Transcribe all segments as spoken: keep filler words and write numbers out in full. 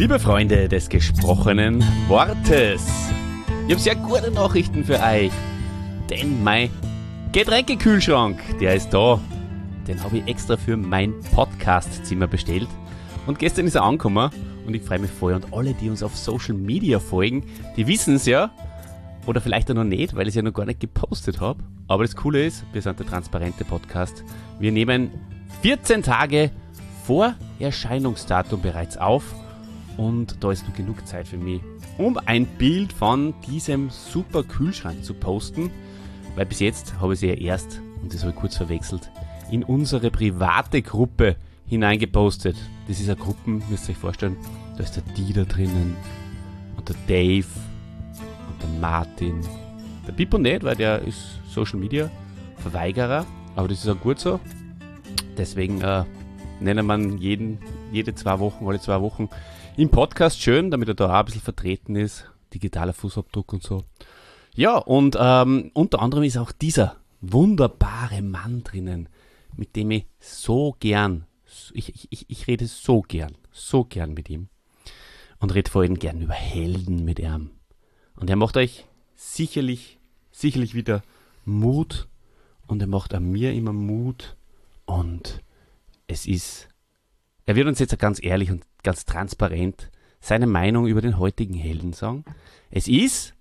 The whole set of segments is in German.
Liebe Freunde des gesprochenen Wortes, ich habe sehr gute Nachrichten für euch, denn mein Getränkekühlschrank, der ist da. Den habe ich extra für mein Podcastzimmer bestellt und gestern ist er angekommen und ich freue mich voll. Und alle, die uns auf Social Media folgen, die wissen es ja, oder vielleicht auch noch nicht, weil ich es ja noch gar nicht gepostet habe. Aber das Coole ist, wir sind der transparente Podcast. Wir nehmen vierzehn Tage vor Erscheinungsdatum bereits auf und da ist noch genug Zeit für mich, um ein Bild von diesem super Kühlschrank zu posten, weil bis jetzt habe ich sie ja erst, und das habe ich kurz verwechselt, in unsere private Gruppe hineingepostet. Das ist eine Gruppe, müsst ihr euch vorstellen, da ist der Dieter drinnen und der Dave und der Martin. Der Pippo nicht, weil der ist Social Media Verweigerer, aber das ist auch gut so. Deswegen äh, nennen wir jeden, jede zwei Wochen, alle zwei Wochen im Podcast schön, damit er da auch ein bisschen vertreten ist. Digitaler Fußabdruck und so. Ja, und ähm, unter anderem ist auch dieser wunderbare Mann drinnen, mit dem ich so gern, ich, ich, ich rede so gern, so gern mit ihm und rede vor allem gern über Helden mit ihm. Und er macht euch sicherlich, sicherlich wieder Mut und er macht an mir immer Mut und es ist, er wird uns jetzt ganz ehrlich und ganz transparent seine Meinung über den heutigen Helden sagen. Es ist,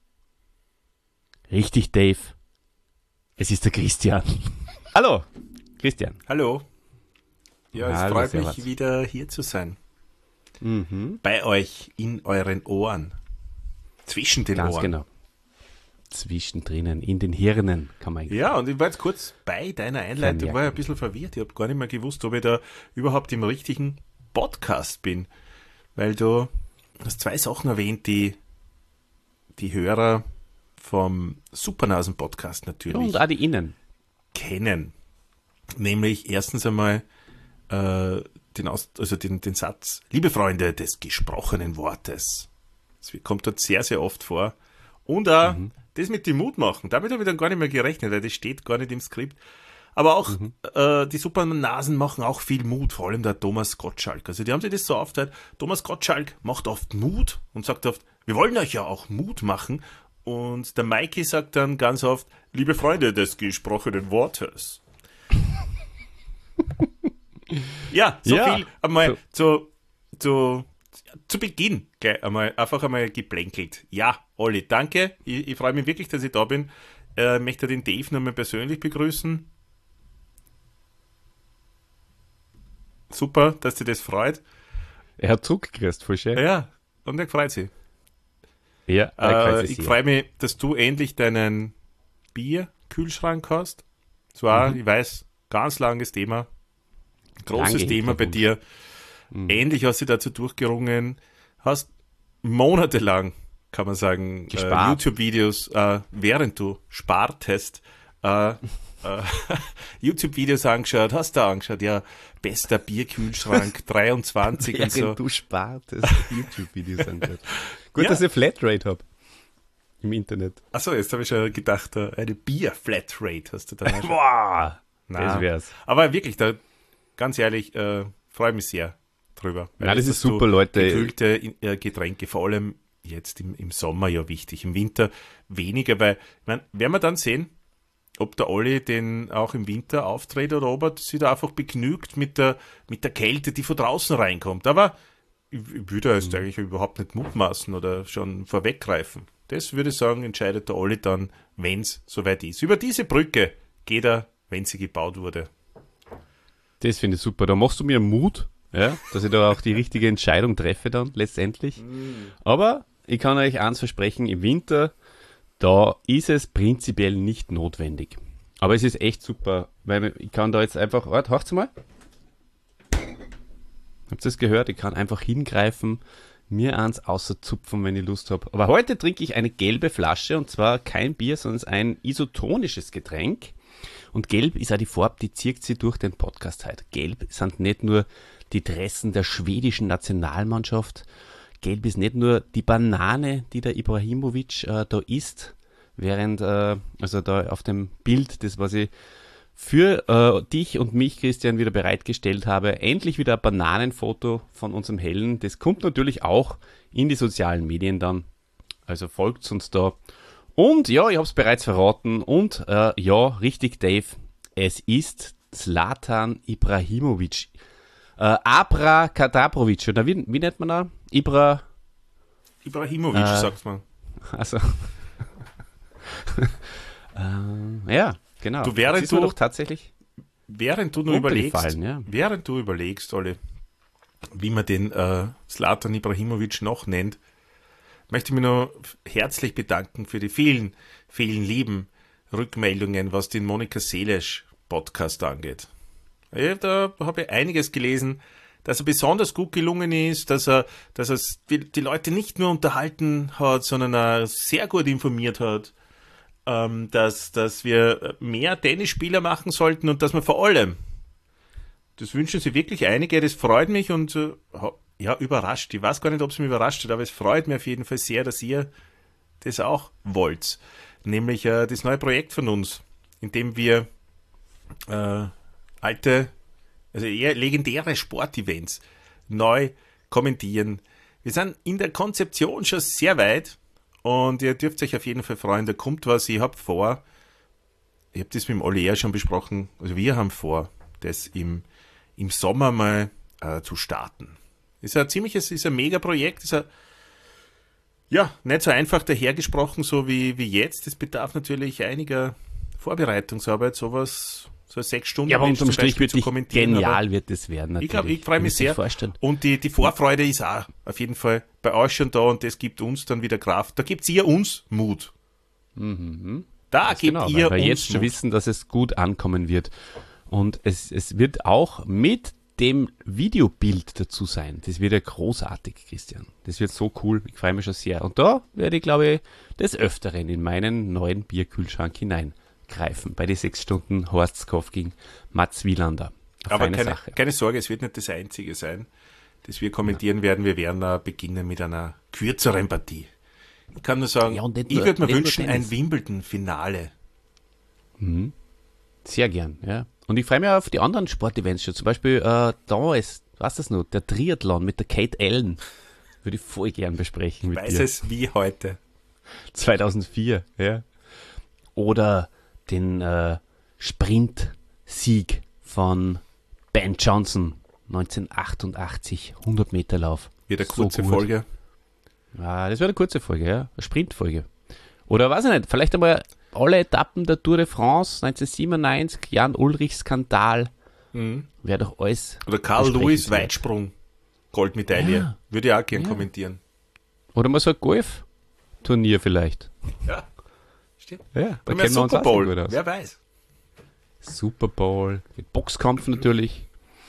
richtig Dave, es ist der Christian. Hallo, Christian. Hallo. Ja, es Hallo, freut servus. mich wieder hier zu sein. Mhm. Bei euch, in euren Ohren. Zwischen den Ganz Ohren. genau. Zwischendrin, in den Hirnen kann man eigentlich. Ja, und ich war jetzt kurz bei deiner Einleitung, Vermerken. war ja ein bisschen verwirrt. Ich habe gar nicht mehr gewusst, ob ich da überhaupt im richtigen Podcast bin. Weil du hast zwei Sachen erwähnt, die die Hörer vom Supernasen-Podcast Ja, natürlich und auch die Innen. kennen. Nämlich erstens einmal äh, den, Aus also den, den Satz, liebe Freunde des gesprochenen Wortes. Das kommt dort sehr, sehr oft vor. Und auch Mhm. das mit dem Mut machen. Damit habe ich dann gar nicht mehr gerechnet, weil das steht gar nicht im Skript. Aber auch Mhm. äh, die Supernasen machen auch viel Mut, vor allem der Thomas Gottschalk. Also die haben sich das so aufgeteilt. Thomas Gottschalk macht oft Mut und sagt oft, wir wollen euch ja auch Mut machen. Und der Mikey sagt dann ganz oft, liebe Freunde des gesprochenen Wortes. Ja, so Ja. viel einmal zu, zu, zu Beginn gleich einmal, einfach einmal geplänkelt. Ja, Olli, danke. Ich, ich freue mich wirklich, dass ich da bin. Äh, möchte den Dave nochmal persönlich begrüßen. Super, dass dir das freut. Er hat zurückgekriegt, voll schön. Ja, und er freut sich. Ja, er freut Äh, sich ich sehr. freue mich, dass du endlich deinen Bierkühlschrank hast. Das war, Mhm. ich weiß, ganz langes Thema. Großes Lange Thema bei Hintergrund. dir. Mhm. Endlich hast du dazu durchgerungen. Hast monatelang, kann man sagen, äh, Gespart. YouTube-Videos, äh, während du spartest, äh, äh, YouTube-Videos angeschaut, hast du angeschaut, ja, bester Bierkühlschrank dreiundzwanzig und so. Während du spartest, YouTube-Videos angehört. Gut, Ja. dass ich Flatrate habe. Im Internet. Achso, jetzt habe ich schon gedacht, äh, eine Bier-Flatrate hast du da. Boah, Na, das wär's. Aber wirklich, da, ganz ehrlich, äh, freue mich sehr drüber. Weil Ja, das dass ist du super, Leute. Gekühlte äh, Getränke, vor allem jetzt im, im Sommer ja wichtig, im Winter weniger, weil, ich mein, werden wir dann sehen, ob der Olli den auch im Winter auftritt oder ob er sich da einfach begnügt mit der, mit der Kälte, die von draußen reinkommt. Aber ich, ich würde jetzt eigentlich überhaupt nicht mutmaßen oder schon vorweggreifen. Das würde ich sagen, entscheidet der Olli dann, wenn es soweit ist. Über diese Brücke geht er, wenn sie gebaut wurde. Das finde ich super. Da machst du mir Mut, ja, dass ich da auch die richtige Entscheidung treffe dann letztendlich. Aber ich kann euch eins versprechen, im Winter, da ist es prinzipiell nicht notwendig. Aber es ist echt super, weil ich kann da jetzt einfach, warte, hört's mal. Habt ihr das gehört? Ich kann einfach hingreifen, mir eins außerzupfen, wenn ich Lust habe. Aber heute trinke ich eine gelbe Flasche und zwar kein Bier, sondern ein isotonisches Getränk. Und gelb ist auch die Farbe, die zieht sie durch den Podcast heute. Gelb sind nicht nur die Dressen der schwedischen Nationalmannschaft. Gelb ist nicht nur die Banane, die der Ibrahimovic äh, da isst, während, äh, also da auf dem Bild, das was ich für äh, dich und mich, Christian, wieder bereitgestellt habe. Endlich wieder ein Bananenfoto von unserem Helden. Das kommt natürlich auch in die sozialen Medien dann. Also folgt uns da. Und ja, ich habe es bereits verraten. Und äh, ja, richtig, Dave, es ist Zlatan Ibrahimovic. Äh, Abra Kadabrovic, oder wie, wie nennt man da? Ibra... Ibrahimovic, äh, sagt man. Also... äh, ja, genau. Du, während du doch tatsächlich... Während du nur überlegst, ja. während du überlegst, Olli, wie man den äh, Zlatan Ibrahimovic noch nennt, möchte ich mich noch herzlich bedanken für die vielen, vielen lieben Rückmeldungen, was den Monika Seles Podcast angeht. Ja, da habe ich einiges gelesen, dass er besonders gut gelungen ist, dass er, dass er die, die Leute nicht nur unterhalten hat, sondern auch sehr gut informiert hat, ähm, dass, dass wir mehr Tennisspieler machen sollten und dass wir vor allem, das wünschen sich wirklich einige, das freut mich und äh, ja, überrascht. Ich weiß gar nicht, ob es mich überrascht hat, aber es freut mich auf jeden Fall sehr, dass ihr das auch wollt. Nämlich äh, das neue Projekt von uns, in dem wir äh, alte, also eher legendäre Sportevents neu kommentieren. Wir sind in der Konzeption schon sehr weit und ihr dürft euch auf jeden Fall freuen, da kommt was. Ich habe vor, ich habe das mit dem Olli eher schon besprochen, also wir haben vor, das im, im Sommer mal äh, zu starten. Ist ein ziemliches, ist ein Megaprojekt, ist ein, ja, nicht so einfach dahergesprochen, so wie, wie jetzt. Das bedarf natürlich einiger Vorbereitungsarbeit, sowas, so sechs Stunden. Ja, aber unterm Strich wirklich genial wird es werden. Natürlich. Ich glaube, ich freue mich sehr. Und die, die Vorfreude ist auch auf jeden Fall bei euch schon da und das gibt uns dann wieder Kraft. Da gibt ihr uns Mut. Mhm. Da das gebt genau, ihr weil wir uns jetzt schon Mut. wissen, dass es gut ankommen wird. Und es, es wird auch mit dem Videobild dazu sein. Das wird ja großartig, Christian. Das wird so cool. Ich freue mich schon sehr. Und da werde ich, glaube ich, des Öfteren in meinen neuen Bierkühlschrank hineingreifen. Bei den sechs Stunden Horstskopf gegen Mats Wielander. Eine Aber feine keine, Sache. keine Sorge, es wird nicht das Einzige sein, das wir kommentieren ja. werden. Wir werden uh, beginnen mit einer kürzeren Partie. Ich kann nur sagen, ja, ich würde mir wünschen, ein Wimbledon-Finale. Mhm. Sehr gern, ja. Und ich freue mich auf die anderen Sportevents schon. Zum Beispiel, äh, da ist, was ist das noch, der Triathlon mit der Kate Allen. Würde ich voll gern besprechen mit Weiß dir. es wie heute. zweitausendvier, ja. Oder den äh, Sprint-Sieg von Ben Johnson, neunzehnhundertachtundachtzig, hundert Meter Lauf. Wird eine kurze gut. Folge. Ja, das wird eine kurze Folge, ja. Eine Sprintfolge. Oder weiß ich nicht, vielleicht einmal alle Etappen der Tour de France neunzehnhundertsiebenundneunzig, Jan-Ulrich-Skandal. Mhm. Wäre doch alles. Oder Carl Lewis Weitsprung, Goldmedaille. Ja. Würde ich auch gern Ja. kommentieren. Oder mal so ein Golf-Turnier vielleicht. Ja, stimmt. Ja, da Oder kennen wir uns Super auch sehr Bowl, gut aus. wer weiß. Super Bowl, mit Boxkampf natürlich.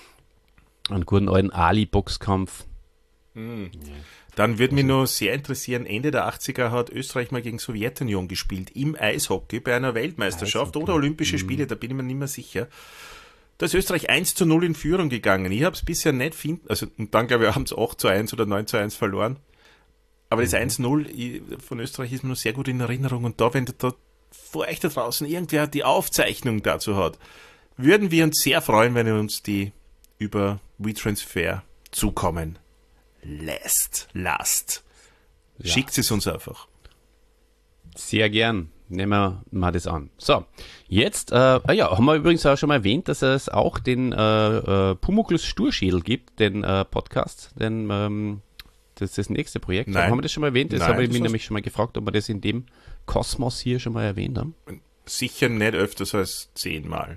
Einen guten alten Ali-Boxkampf. Mhm. Dann würde mich nur sehr interessieren, Ende der achtziger hat Österreich mal gegen Sowjetunion gespielt, im Eishockey bei einer Weltmeisterschaft Eishockey. oder Olympische Spiele, da bin ich mir nicht mehr sicher. Da ist Österreich eins zu null in Führung gegangen. Ich habe es bisher nicht finden, also und dann glaube ich, haben es acht zu eins oder neun zu eins verloren. Aber das eins null von Österreich ist mir noch sehr gut in Erinnerung und da, wenn da vor euch da draußen irgendwer die Aufzeichnung dazu hat, würden wir uns sehr freuen, wenn ihr uns die über WeTransfer zukommen lässt. Lasst. Ja. Schickt es uns einfach. Sehr gern. Nehmen wir mal das an. So, jetzt, äh, ah ja, haben wir übrigens auch schon mal erwähnt, dass es auch den äh, äh, Pumuckls Sturschädel gibt, den äh, Podcast, den, ähm, das ist das nächste Projekt. Nein. Haben wir das schon mal erwähnt? Das Nein, habe ich das mich hast- nämlich schon mal gefragt, ob wir das in dem Kosmos hier schon mal erwähnt haben. Sicher nicht öfters als zehnmal.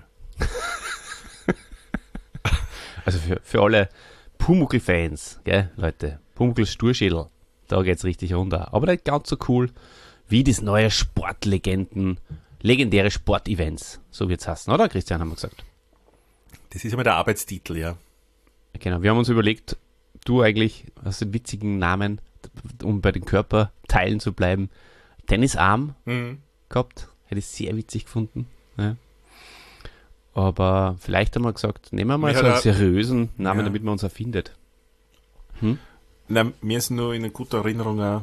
Also für, für alle Pumuckl-Fans, gell, Leute, Pumuckls Sturschädel, da geht's richtig runter. Aber nicht ganz so cool wie das neue Sportlegenden, legendäre Sportevents, so wird's heißen, oder Christian, haben wir gesagt. Das ist immer der Arbeitstitel, ja. Genau, wir haben uns überlegt, du eigentlich hast einen witzigen Namen, um bei den Körperteilen zu bleiben. Tennisarm Mhm. gehabt, hätte ich sehr witzig gefunden. Ja. Aber vielleicht haben wir gesagt, nehmen wir mal Mir so hat einen er- seriösen Namen, Ja. damit man uns erfindet. Na, mir ist nur in einer guten Erinnerung ein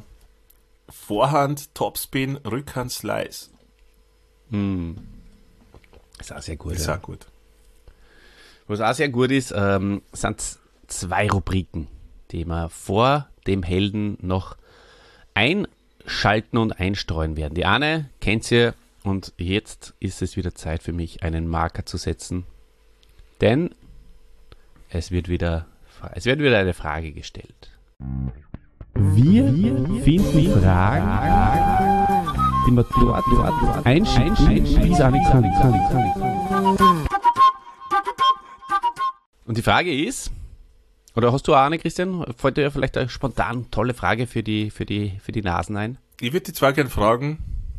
Vorhand, Topspin, Rückhand, Slice. Hm. Ist auch sehr gut. Ist ja. auch gut. Was auch sehr gut ist, ähm, sind zwei Rubriken, die wir vor dem Helden noch einschalten und einstreuen werden. Die eine kennt ihr und jetzt ist es wieder Zeit für mich, einen Marker zu setzen, denn es wird wieder, es wird wieder eine Frage gestellt. Wir, Wir finden Fragen, die man dort, dort einschicken, wie es auch nicht kann. Und die Frage ist, oder hast du auch eine, Christian? Fällt dir vielleicht eine spontan tolle Frage für die, für die, für die Nasen ein? Ich würde die zwar gerne fragen,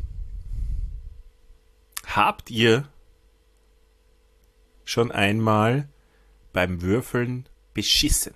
habt ihr schon einmal beim Würfeln beschissen?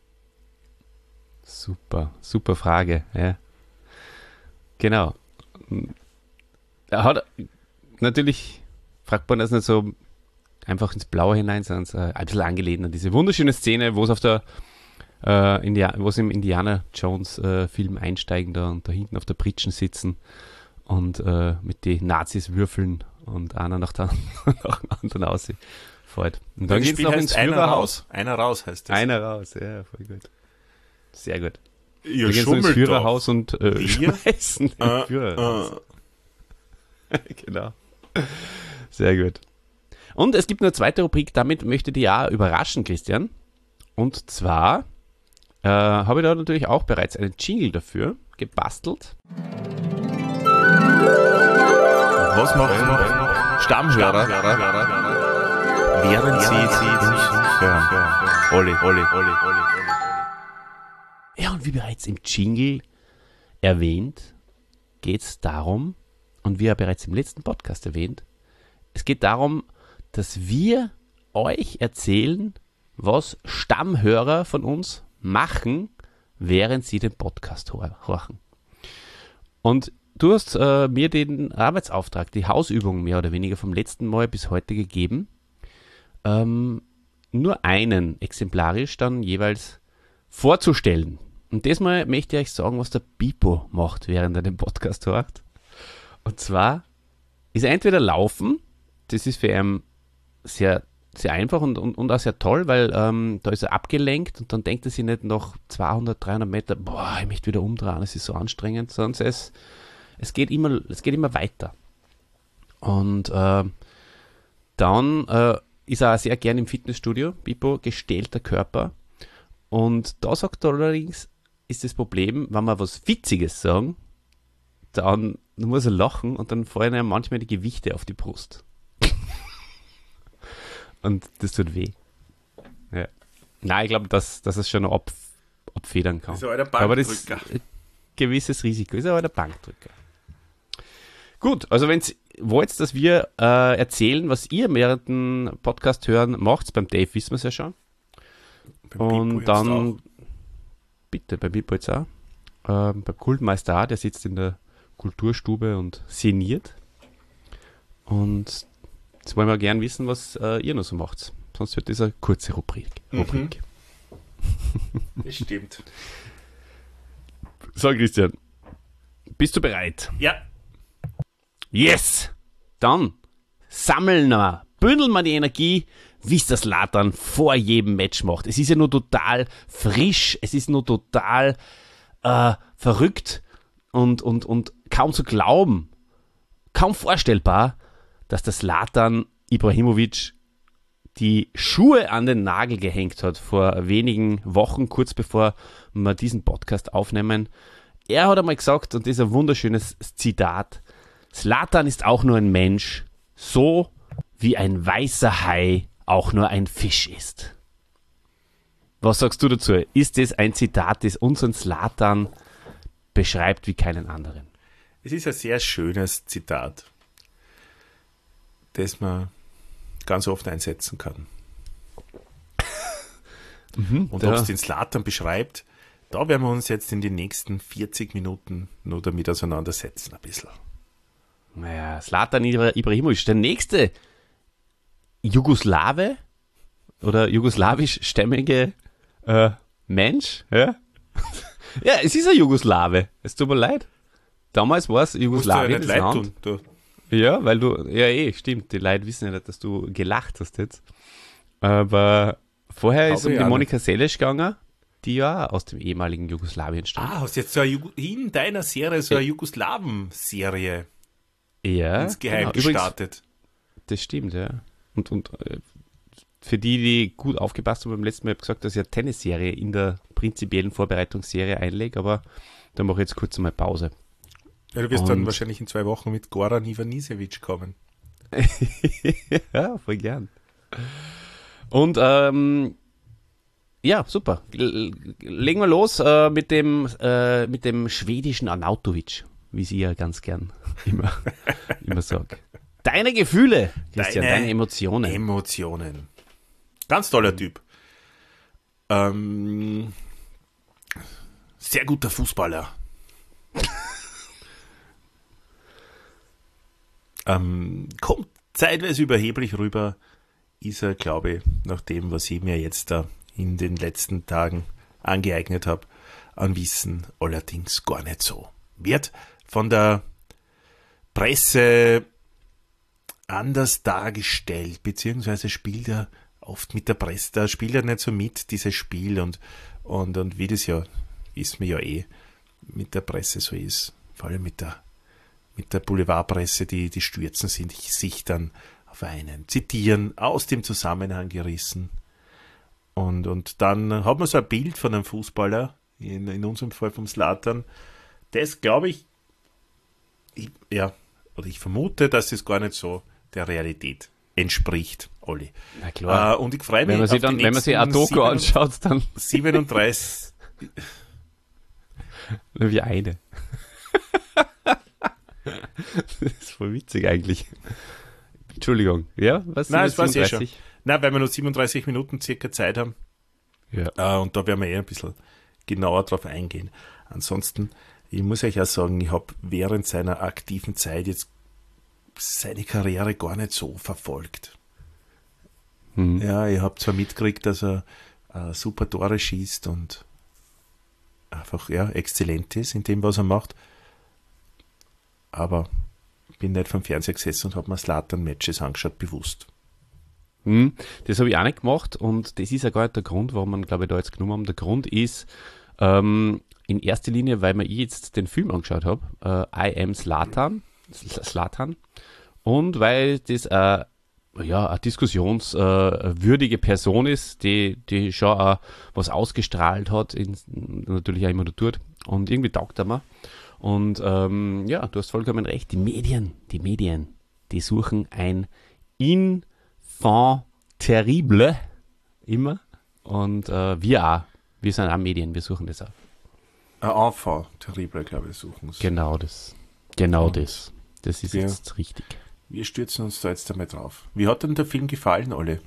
Super, super Frage. Ja. Genau. Er hat natürlich, fragt man das nicht so einfach ins Blaue hinein, sondern ein bisschen angelehnt an diese wunderschöne Szene, wo es auf der äh, India- wo sie im Indiana Jones äh, Film einsteigen da und da hinten auf der Pritschen sitzen und äh, mit den Nazis würfeln und einer nach, der, nach dem anderen ausfällt. Und dann geht es noch ins Führerhaus. Einer raus heißt das. Einer raus, ja, voll gut. Sehr gut. Ihr dann gehen ins Führerhaus doch. und äh, Wir? schmeißen den Äh, Führerhaus. äh. Genau. Sehr gut. Und es gibt eine zweite Rubrik, damit möchte ich dich ja überraschen, Christian. Und zwar äh, habe ich da natürlich auch bereits einen Jingle dafür gebastelt. Was machen noch Stammhörer, während sie uns hören? Olli, Olli, Olli, Olli, Olli. Ja, und wie bereits im Jingle erwähnt, geht es darum, und wie ja bereits im letzten Podcast erwähnt, es geht darum, dass wir euch erzählen, was Stammhörer von uns machen, während sie den Podcast horchen. Und du hast äh, mir den Arbeitsauftrag, die Hausübung mehr oder weniger vom letzten Mal bis heute gegeben, ähm, nur einen exemplarisch dann jeweils vorzustellen. Und diesmal möchte ich euch sagen, was der Pipo macht, während er den Podcast hört. Und zwar ist er entweder laufen, das ist für ihn sehr, sehr einfach und, und, und auch sehr toll, weil ähm, da ist er abgelenkt und dann denkt er sich nicht nach zweihundert, dreihundert Meter, boah, ich möchte wieder umdrehen, es ist so anstrengend, sondern es, es, geht, immer, es geht immer weiter. Und äh, dann äh, ist er auch sehr gern im Fitnessstudio, Pipo, gestählter Körper. Und da sagt er allerdings, ist das Problem, wenn wir was Witziges sagen, dann muss er lachen und dann fallen ihm manchmal die Gewichte auf die Brust. Und das tut weh. Ja. Nein, ich glaube, dass, dass es schon noch ab, abfedern kann. Das ist aber der Aber das ist ein gewisses Risiko. Ist aber der Bankdrücker. Gut, also wenn ihr wollt, dass wir äh, erzählen, was ihr während dem Podcast hören macht, beim Dave wissen wir es ja schon. Beim Und Pipo dann, auch. bitte, bei Pipo jetzt auch, ähm, beim Kultmeister auch, der sitzt in der Kulturstube und sinniert. Und jetzt wollen wir gern wissen, was äh, ihr noch so macht. Sonst wird das eine kurze Rubrik. Rubrik. Mhm. Das stimmt. So, Christian, bist du bereit? Ja. Yes! Dann sammeln wir, bündeln wir die Energie, wie es das Zlatan vor jedem Match macht. Es ist ja nur total frisch, es ist nur total äh, verrückt und, und, und kaum zu glauben, kaum vorstellbar, dass das Zlatan Ibrahimovic die Schuhe an den Nagel gehängt hat vor wenigen Wochen, kurz bevor wir diesen Podcast aufnehmen. Er hat einmal gesagt, und das ist ein wunderschönes Zitat, Zlatan ist auch nur ein Mensch, so wie ein weißer Hai auch nur ein Fisch ist. Was sagst du dazu? Ist das ein Zitat, das unseren Zlatan beschreibt wie keinen anderen? Es ist ein sehr schönes Zitat, das man ganz oft einsetzen kann. Mhm, Und ja. ob es den Zlatan beschreibt, da werden wir uns jetzt in den nächsten vierzig Minuten nur damit auseinandersetzen, ein bisschen. Naja, Zlatan Ibrahimovic, der nächste Jugoslawe oder jugoslawisch-stämmige äh, Mensch. Ja? Ja, es ist ein Jugoslawe. Es tut mir leid. Damals war es Musst du ja Jugoslawien, nicht das leid Land. tun. Du. Ja, weil du, ja eh, stimmt, die Leute wissen ja nicht, dass du gelacht hast jetzt. Aber vorher ist es um die Monika Seles gegangen, die ja aus dem ehemaligen Jugoslawien stammt. Ah, hast jetzt so eine Jugo- in deiner Serie so eine Jugoslawen-Serie ja, insgeheim genau. Übrigens, gestartet. das stimmt, ja. Und, und äh, für die, die gut aufgepasst haben beim letzten Mal, habe ich gesagt, dass ich eine Tennisserie in der prinzipiellen Vorbereitungsserie einlege, aber da mache ich jetzt kurz mal Pause. Ja, du wirst Und- dann wahrscheinlich in zwei Wochen mit Goran Ivanisevic kommen. Ja, voll gern. Und ähm, ja, super. L- Legen wir los äh, mit dem äh, mit dem schwedischen Arnautovic, wie sie ja ganz gern immer, immer sagt. Deine Gefühle, Christian, Deine deine, Emotionen. Emotionen. Ganz toller Typ. Ähm, sehr guter Fußballer. ähm, kommt zeitweise überheblich rüber, ist er, glaube ich, nach dem, was ich mir jetzt da in den letzten Tagen angeeignet habe, an Wissen allerdings gar nicht so. Wird von der Presse anders dargestellt, beziehungsweise spielt er oft mit der Presse, da spielt er nicht so mit, dieses Spiel und, und, und wie das ja, wissen wir ja eh, mit der Presse so ist, vor allem mit der, mit der Boulevardpresse, die, die stürzen sind, sich dann auf einen zitieren, aus dem Zusammenhang gerissen und, und dann hat man so ein Bild von einem Fußballer, in, in unserem Fall vom Zlatan, das glaube ich, ich, ja, oder ich vermute, dass das gar nicht so der Realität entspricht, Olli. Na klar. Äh, und ich freue mich wenn man sich auf dann, die wenn man sich ein nächsten Doku anschaut, dann siebenunddreißig nur wie eine. Das ist voll witzig eigentlich. Entschuldigung, ja? Was Nein, sind das weiß ich eh schon. siebenunddreißig? Nein, weil wir nur siebenunddreißig Minuten circa Zeit haben. Ja. Äh, und da werden wir eh ein bisschen genauer drauf eingehen. Ansonsten, ich muss euch auch sagen, ich habe während seiner aktiven Zeit jetzt seine Karriere gar nicht so verfolgt. Hm. Ja, ich habe zwar mitgekriegt, dass er äh, super Tore schießt und einfach ja, exzellent ist in dem, was er macht. Aber bin nicht vom Fernseher gesessen und habe mir Zlatan-Matches angeschaut, bewusst. Hm, das habe ich auch nicht gemacht und das ist ja gar nicht der Grund, warum man, glaube ich, da jetzt genommen haben. Der Grund ist ähm, in erster Linie, weil mir ich jetzt den Film angeschaut habe, äh, I Am Zlatan, Zlatan, und weil das äh, ja, eine diskussionswürdige äh, Person ist, die, die schon auch was ausgestrahlt hat, in, natürlich auch immer noch tut, und irgendwie taugt er mir. Und ähm, ja, du hast vollkommen recht, die Medien, die Medien, die suchen ein Enfant terrible immer, und äh, wir auch, wir sind auch Medien, wir suchen das auch. Ein Enfant terrible, glaube ich, suchen sie. Genau das, genau Und das, das ist wir- jetzt richtig. Wir stürzen uns da jetzt einmal drauf. Wie hat denn der Film gefallen, Olli?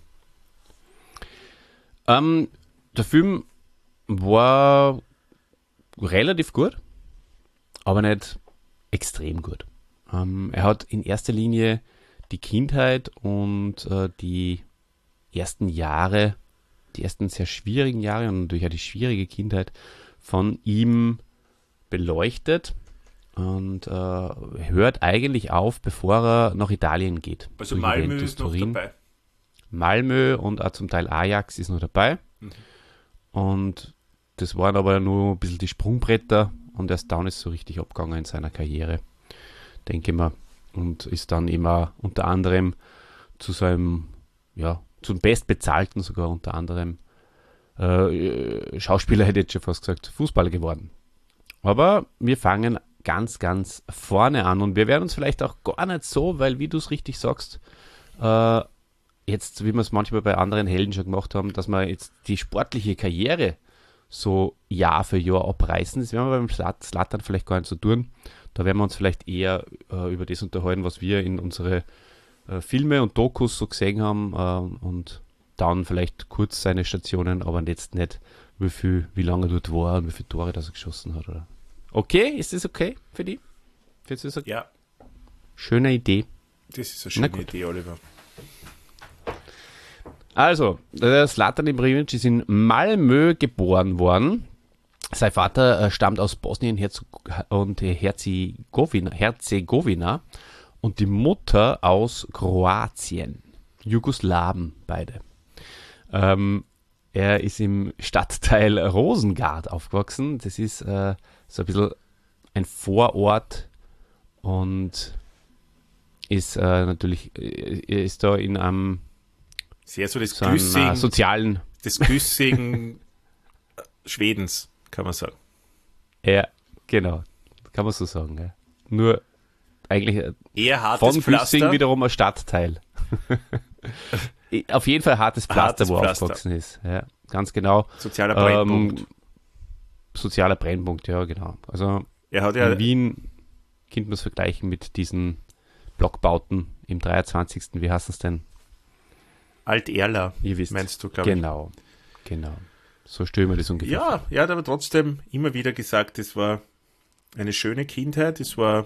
Ähm, der Film war relativ gut, aber nicht extrem gut. Ähm, er hat in erster Linie die Kindheit und äh, die ersten Jahre, die ersten sehr schwierigen Jahre und natürlich auch die schwierige Kindheit von ihm beleuchtet und äh, hört eigentlich auf, bevor er nach Italien geht. Also Zu Malmö Juventus ist noch Turin. dabei. Malmö und auch zum Teil Ajax ist noch dabei. Mhm. Und das waren aber nur ein bisschen die Sprungbretter und erst dann ist so richtig abgegangen in seiner Karriere, denke ich mal. Und ist dann immer unter anderem zu seinem, ja, zum Bestbezahlten sogar unter anderem äh, Schauspieler, hätte ich jetzt schon fast gesagt, Fußballer geworden. Aber wir fangen ganz, ganz vorne an und wir werden uns vielleicht auch gar nicht so, weil wie du es richtig sagst, äh, jetzt, wie wir es manchmal bei anderen Helden schon gemacht haben, dass wir jetzt die sportliche Karriere so Jahr für Jahr abreißen. Das werden wir beim Zlat- Zlatan vielleicht gar nicht so tun. Da werden wir uns vielleicht eher äh, über das unterhalten, was wir in unsere äh, Filme und Dokus so gesehen haben äh, und dann vielleicht kurz seine Stationen, aber jetzt nicht, wie viel, wie lange er dort war und wie viele Tore das er geschossen hat. Oder? Okay, ist das okay für die? Findest du das okay? Ja, Schöne Idee. das ist eine Na schöne gut. Idee, Oliver. Also, der Zlatan Ibrahimovic ist in Malmö geboren worden. Sein Vater äh, stammt aus Bosnien Herz- und Herzegowina, Herzegowina und die Mutter aus Kroatien. Jugoslawen beide. Ähm, er ist im Stadtteil Rosengard aufgewachsen. Das ist äh, so ein bisschen ein Vorort und ist äh, natürlich, er ist da in einem sehr so das so einem, Güssing, äh, sozialen, des Güssing Schwedens, kann man sagen. ja, genau, kann man so sagen. Ja. Nur eigentlich äh, Eher hartes von Pflaster. Güssing wiederum ein Stadtteil. Auf jeden Fall hartes Pflaster, Hartes wo er Pflaster. aufgewachsen ist. Ja, ganz genau. Sozialer Brennpunkt. Ähm, sozialer Brennpunkt, ja, genau. Also Er hat ja in Wien könnte man es vergleichen mit diesen Blockbauten im dreiundzwanzigsten. Wie heißt das denn? Alt-Erla, Ihr wisst. meinst du, glaube ich. Genau, genau. So stellen wir das ungefähr. Ja, er hat aber trotzdem immer wieder gesagt, es war eine schöne Kindheit, es war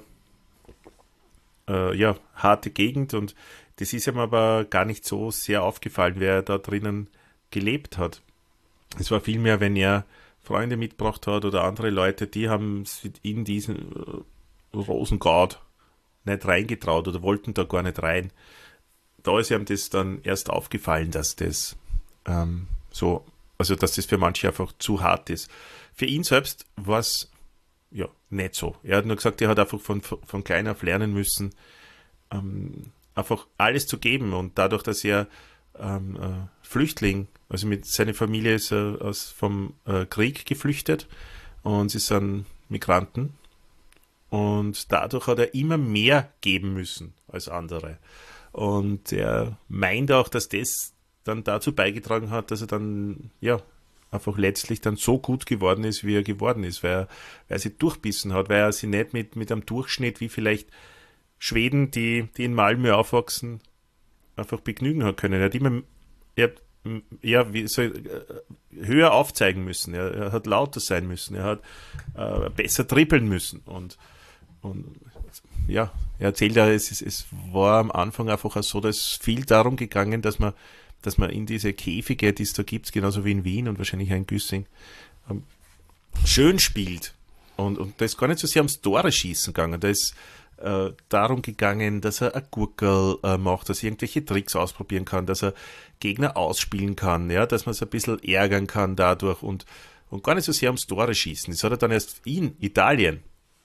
äh, ja, harte Gegend und das ist ihm aber gar nicht so sehr aufgefallen, wer da drinnen gelebt hat. Es war vielmehr, wenn er Freunde mitgebracht hat oder andere Leute, die haben in diesen äh, Rosengard nicht reingetraut oder wollten da gar nicht rein. Da ist ihm das dann erst aufgefallen, dass das ähm, so, also dass das für manche einfach zu hart ist. Für ihn selbst war es ja nicht so. Er hat nur gesagt, er hat einfach von, von klein auf lernen müssen, ähm, einfach alles zu geben und dadurch, dass er ähm, äh, Flüchtling, also mit seiner Familie ist er aus, vom äh, Krieg geflüchtet und sie sind Migranten und dadurch hat er immer mehr geben müssen als andere. Und er meint auch, dass das dann dazu beigetragen hat, dass er dann, ja, einfach letztlich dann so gut geworden ist, wie er geworden ist, weil er, weil er sich durchbissen hat, weil er sich nicht mit, mit einem Durchschnitt wie vielleicht Schweden, die, die in Malmö aufwachsen, einfach begnügen hat können. Er hat immer er hat, ja, wie so, höher aufzeigen müssen, er, er hat lauter sein müssen, er hat äh, besser trippeln müssen und, und ja, er erzählt ja, es, es war am Anfang einfach auch so, dass viel darum gegangen, dass man, dass man in diese Käfige, die es da gibt, genauso wie in Wien und wahrscheinlich auch in Güssing, ähm, schön spielt. Und, und da ist gar nicht so sehr ums Tore schießen gegangen. Da ist äh, darum gegangen, dass er ein Gurkel äh, macht, dass er irgendwelche Tricks ausprobieren kann, dass er Gegner ausspielen kann, ja, dass man es ein bisschen ärgern kann dadurch und, und gar nicht so sehr ums Tore schießen. Das hat er dann erst in Italien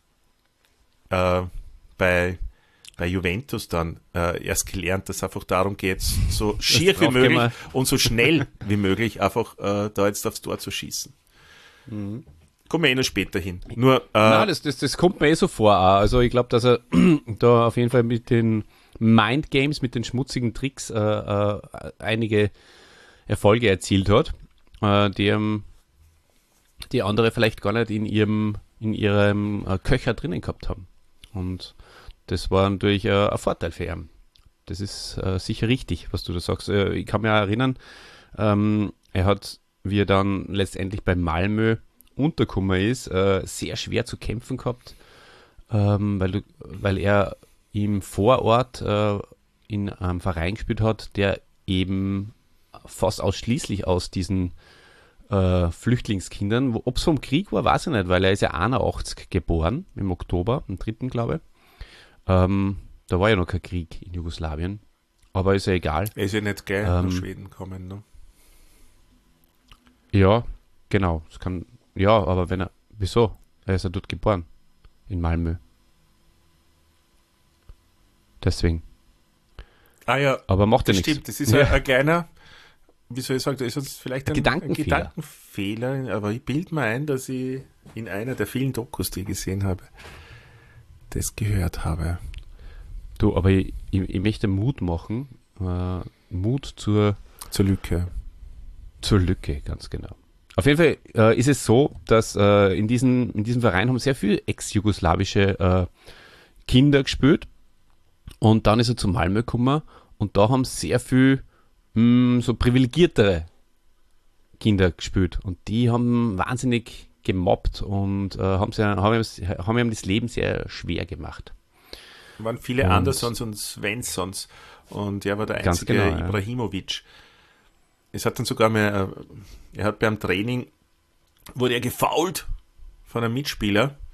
äh, bei, bei Juventus dann äh, erst gelernt, dass es einfach darum geht, so schier wie möglich und so schnell wie möglich einfach äh, da jetzt aufs Tor zu schießen. Mhm. Kommen wir eh noch später hin. Nur, äh, Nein, das, das, das kommt mir eh so vor. Auch. Also ich glaube, dass er da auf jeden Fall mit den Mind Games, mit den schmutzigen Tricks äh, äh, einige Erfolge erzielt hat, äh, die, ähm, die andere vielleicht gar nicht in ihrem, in ihrem äh, Köcher drinnen gehabt haben. Und das war natürlich äh, ein Vorteil für ihn. Das ist äh, sicher richtig, was du da sagst. Äh, ich kann mich auch erinnern, ähm, er hat, wie er dann letztendlich bei Malmö untergekommen ist, äh, sehr schwer zu kämpfen gehabt, ähm, weil, du, weil er im Vorort äh, in einem Verein gespielt hat, der eben fast ausschließlich aus diesen äh, Flüchtlingskindern, ob es vom Krieg war, weiß ich nicht, weil er ist ja einundachtzig geboren, im Oktober, am dritten glaube ich. Ähm, da war ja noch kein Krieg in Jugoslawien, aber ist ja egal. Er ist ja nicht gleich ähm, nach Schweden gekommen, ne? Ja, genau, das kann. Ja, aber wenn er, wieso? Er ist ja dort geboren, in Malmö. Deswegen. Ah ja, aber macht ja das nichts. stimmt, das ist ja. ein, ein kleiner, wie soll ich sagen, da ist uns vielleicht ein, Gedankenfehler. ein Gedankenfehler, aber ich bilde mir ein, dass ich in einer der vielen Dokus, die ich gesehen habe, das gehört habe. Du, aber ich, ich, ich möchte Mut machen, äh, Mut zur, zur Lücke. Zur Lücke, ganz genau. Auf jeden Fall äh, ist es so, dass äh, in, diesen, in diesem Verein haben sehr viele ex-jugoslawische äh, Kinder gespielt und dann ist er zu Malmö gekommen und da haben sehr viel mh, so privilegiertere Kinder gespielt und die haben wahnsinnig gemobbt und äh, haben, sie, haben, ihm, haben ihm das Leben sehr schwer gemacht. Es waren viele und Andersons und Svenssons und er war der einzige genau, Ibrahimovic. Ja. Es hat dann sogar mal, er hat beim Training, wurde er gefoult von einem Mitspieler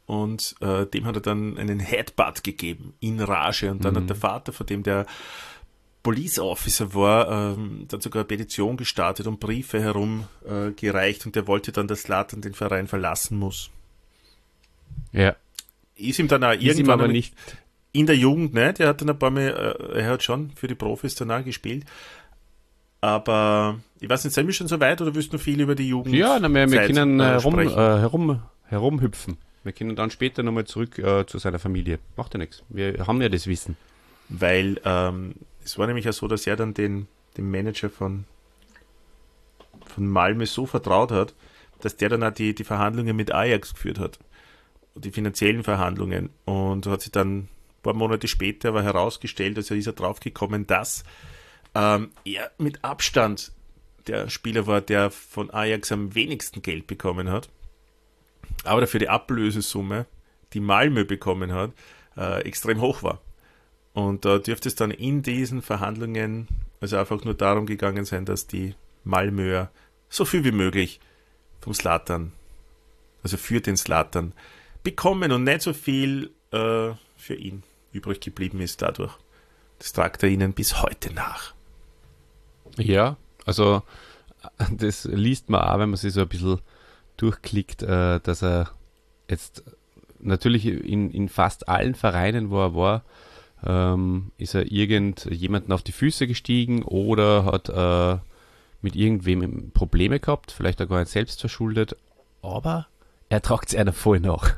und äh, dem hat er dann einen Headbutt gegeben, in Rage. Und dann Mhm. hat der Vater, von dem der Police Officer war, ähm, dann sogar eine Petition gestartet und Briefe herumgereicht äh, gereicht, und der wollte dann, dass Zlatan den Verein verlassen muss. Ja. Ist ihm dann auch Ist ihm irgendwann aber einmal- nicht. in der Jugend nicht, er hat dann ein paar Mal, äh, er hat schon für die Profis danach gespielt, aber ich weiß nicht, sind wir schon so weit oder willst du noch viel über die Jugend? Ja, na, wir, wir Zeit, können äh, äh, rum, äh, sprechen? herum, herumhüpfen. Wir können dann später nochmal zurück äh, zu seiner Familie. Macht ja nichts. Wir haben ja das Wissen. Weil ähm, es war nämlich auch so, dass er dann den, den Manager von, von Malmö so vertraut hat, dass der dann auch die, die Verhandlungen mit Ajax geführt hat. Die finanziellen Verhandlungen. Und hat sich dann ein paar Monate später aber herausgestellt, also ist er draufgekommen, dass ähm, er mit Abstand der Spieler war, der von Ajax am wenigsten Geld bekommen hat. Aber dafür die Ablösesumme, die Malmö bekommen hat, äh, extrem hoch war. Und da dürfte es dann in diesen Verhandlungen also einfach nur darum gegangen sein, dass die Malmöer so viel wie möglich vom Zlatan, also für den Zlatan, bekommen und nicht so viel äh, für ihn übrig geblieben ist dadurch. Das tragt er ihnen bis heute nach. Ja, also das liest man auch, wenn man sich so ein bisschen durchklickt, äh, dass er jetzt natürlich in, in fast allen Vereinen, wo er war, ähm, ist er irgendjemanden auf die Füße gestiegen oder hat äh, mit irgendwem Probleme gehabt, vielleicht auch gar nicht selbst verschuldet, aber er tragt es einer voll nach.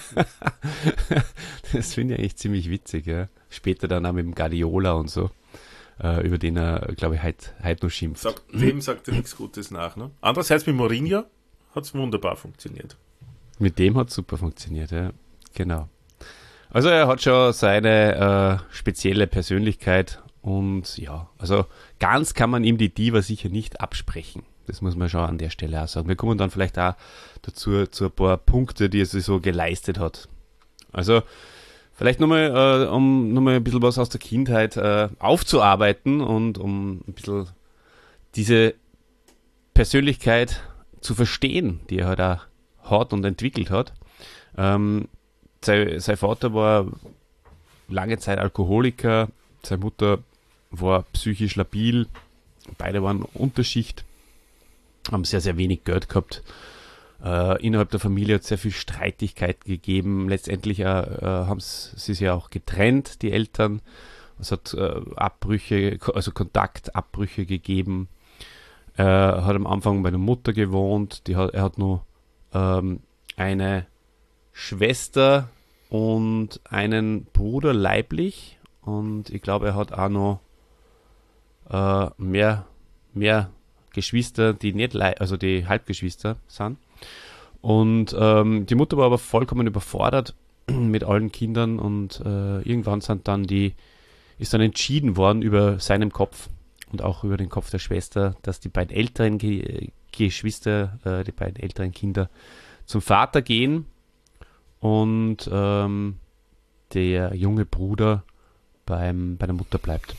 Das finde ich eigentlich ziemlich witzig. Ja. Später dann auch mit dem Guardiola und so, äh, über den er, glaube ich, heute heut noch schimpft. Sagt, dem sagt er nichts Gutes nach. Ne? Andererseits mit Mourinho hat es wunderbar funktioniert. Mit dem hat es super funktioniert, ja. Genau. Also er hat schon seine äh, spezielle Persönlichkeit und ja, also ganz kann man ihm die Diva sicher nicht absprechen. Das muss man schon an der Stelle auch sagen. Wir kommen dann vielleicht auch dazu zu ein paar Punkte, die er sich so geleistet hat. Also vielleicht nochmal, äh, um nochmal ein bisschen was aus der Kindheit äh, aufzuarbeiten und um ein bisschen diese Persönlichkeit zu verstehen, die er halt auch hat und entwickelt hat. Ähm, sein, sein Vater war lange Zeit Alkoholiker, seine Mutter war psychisch labil, beide waren Unterschicht, haben sehr, sehr wenig Geld gehabt. Äh, innerhalb der Familie hat es sehr viel Streitigkeiten gegeben. Letztendlich äh, haben sie sich ja auch getrennt, die Eltern. Es hat äh, Abbrüche, also Kontaktabbrüche gegeben. Er hat am Anfang bei der Mutter gewohnt. Die hat, er hat nur ähm, eine Schwester und einen Bruder leiblich. Und ich glaube, er hat auch noch äh, mehr, mehr Geschwister, die nicht, leib, also die Halbgeschwister sind. Und ähm, die Mutter war aber vollkommen überfordert mit allen Kindern und äh, irgendwann sind dann die, ist dann entschieden worden über seinem Kopf und auch über den Kopf der Schwester, dass die beiden älteren Ge Geschwister, äh, die beiden älteren Kinder zum Vater gehen und ähm, der junge Bruder beim, bei der Mutter bleibt.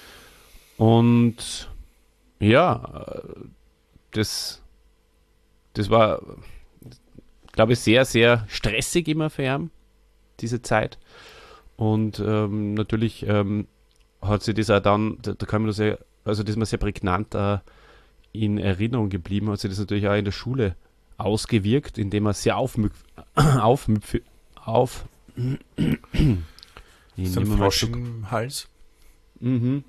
Und ja, das, das war, glaube ich, sehr, sehr stressig immer für ihn, diese Zeit. Und ähm, natürlich ähm, hat sich das auch dann, da, da kann man das ja, also das ist mir sehr prägnant äh, in Erinnerung geblieben, hat sich das natürlich auch in der Schule ausgewirkt, indem er sehr aufmüpf, aufmüpf, auf, Ist ein Frosch im Hals? Mhm.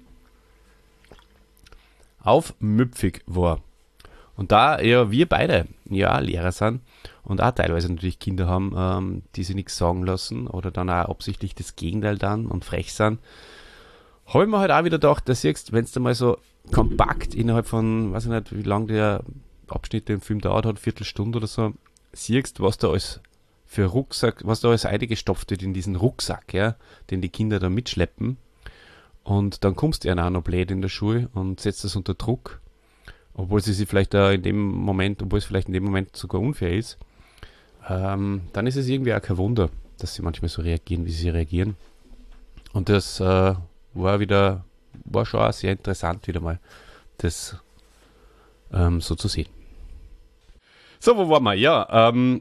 Aufmüpfig war. Und da ja wir beide ja Lehrer sind und auch teilweise natürlich Kinder haben, ähm, die sich nichts sagen lassen oder dann auch absichtlich das Gegenteil dann und frech sind, habe ich mir halt auch wieder gedacht, dass siehst, wenn es da mal so kompakt innerhalb von, weiß ich nicht, wie lange der Abschnitt im Film dauert hat, Viertelstunde oder so, siehst, was da alles für Rucksack, was da alles eingestopft wird in diesen Rucksack, ja, den die Kinder da mitschleppen. Und dann kommst du ja auch noch blöd in der Schule und setzt das unter Druck, obwohl sie sich vielleicht da in dem Moment, obwohl es vielleicht in dem Moment sogar unfair ist, ähm, dann ist es irgendwie auch kein Wunder, dass sie manchmal so reagieren, wie sie reagieren. Und das äh, war wieder, war schon auch sehr interessant, wieder mal das ähm, so zu sehen. So, wo waren wir? Ja, ähm,